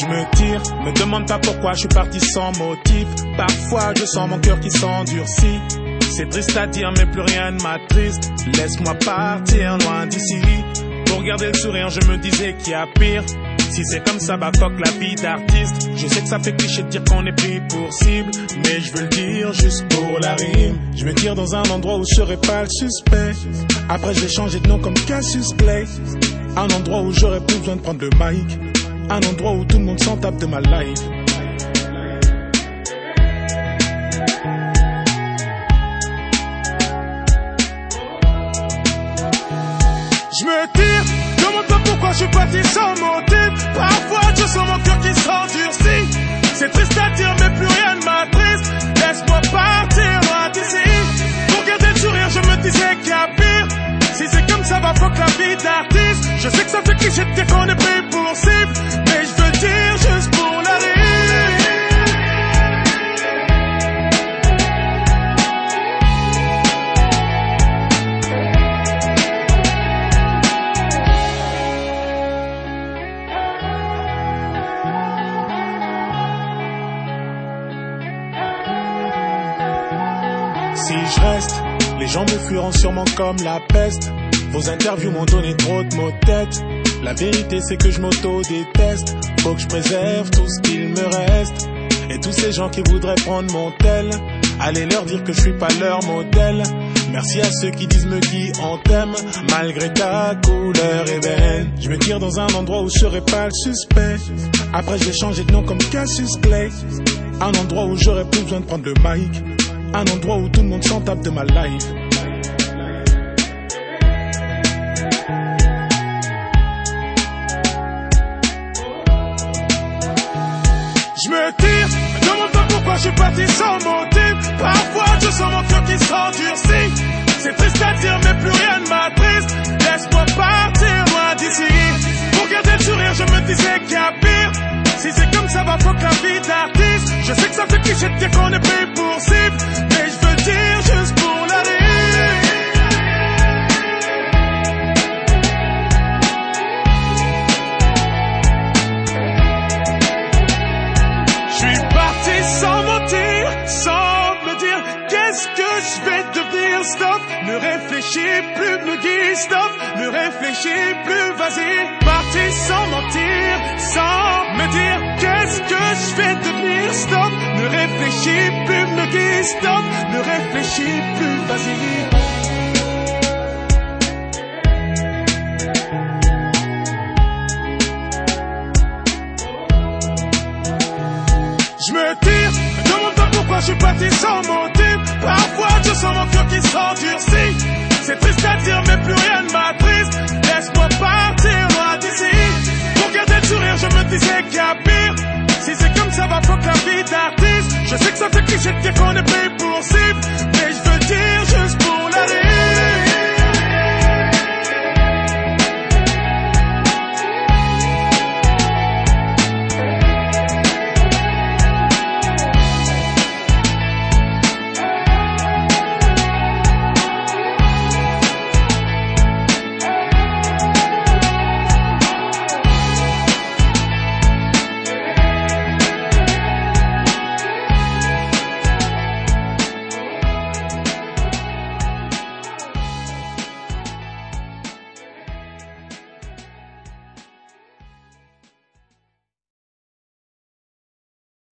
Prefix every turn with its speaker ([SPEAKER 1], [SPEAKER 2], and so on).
[SPEAKER 1] Je me tire, me demande pas pourquoi je suis parti sans motif. Parfois je sens mon cœur qui s'endurcit. C'est triste à dire mais plus rien ne m'attriste. Laisse-moi partir loin d'ici. Pour garder le sourire je me disais qu'il y a pire. Si c'est comme ça, bah fuck la vie d'artiste. Je sais que ça fait cliché de dire qu'on est pris pour cible, mais je veux le dire juste pour la rime. Je me tire dans un endroit où je serai pas le suspect. Après je vais changer de nom comme Cassius Clay. Un endroit où j'aurais plus besoin de prendre le mic. Un endroit où tout le monde s'en tape de ma life. Je me tire, demande pas pourquoi je suis parti sans motif. Parfois je sens mon cœur qui s'endurcit. C'est triste à dire mais plus rien ne m'attriste. Laisse-moi partir loin d'ici. Pour garder le sourire je me disais qu'il y a pire. Si c'est comme ça va fuck la vie d'artiste. Je sais que ça fait cliché de dire qu'on est pris pour cible, mais je veux le dire juste pour la rime. Si je reste, les gens me fuiront sûrement comme la peste. Vos interviews m'ont donné trop de maux de tête. La vérité c'est que je m'auto-déteste. Faut que je préserve tout ce qu'il me reste. Et tous ces gens qui voudraient prendre mon tel, allez leur dire que je suis pas leur modèle. Merci à ceux qui disent me qui on t'aime, malgré ta couleur ébène. Je me tire dans un endroit où je serai pas le suspect. Après je vais changer de nom comme Cassius Clay. Un endroit où j'aurais plus besoin de prendre le mic. Un endroit où tout le monde s'en tape de ma life. Je me tire, me demande pas pourquoi je suis parti sans motif. Parfois je sens mon cœur qui s'endurcit. C'est triste à dire mais plus rien ne m'attriste. Laisse-moi partir loin d'ici. Pour garder le sourire je me disais qu'il y a pire. Si c'est comme ça va fuck la vie d'artiste. Je sais que ça fait cliché de dire qu'on est pris pour cible, mais je veux le dire juste pour la rime. Je suis parti sans mentir, sans me dire qu'est-ce que je vais devenir. Stop, ne réfléchis plus, me guide. Stop, ne réfléchis plus, vas-y. Parti sans mentir, sans me dire qu'est-ce que je vais devenir. Stop, ne réfléchis plus, me guide. Stop, ne réfléchis plus, vas-y. Je me tire, me demande pas pourquoi je suis parti sans motif. Parfois je sens mon cœur qui s'endurcit. C'est triste à dire mais plus rien ne m'attriste. Laisse-moi partir loin d'ici. Pour garder le sourire je me disais qu'il y a pire. Si c'est comme ça va fuck la vie d'artiste. Je sais que ça fait cliché de dire qu'on est pris pour cible,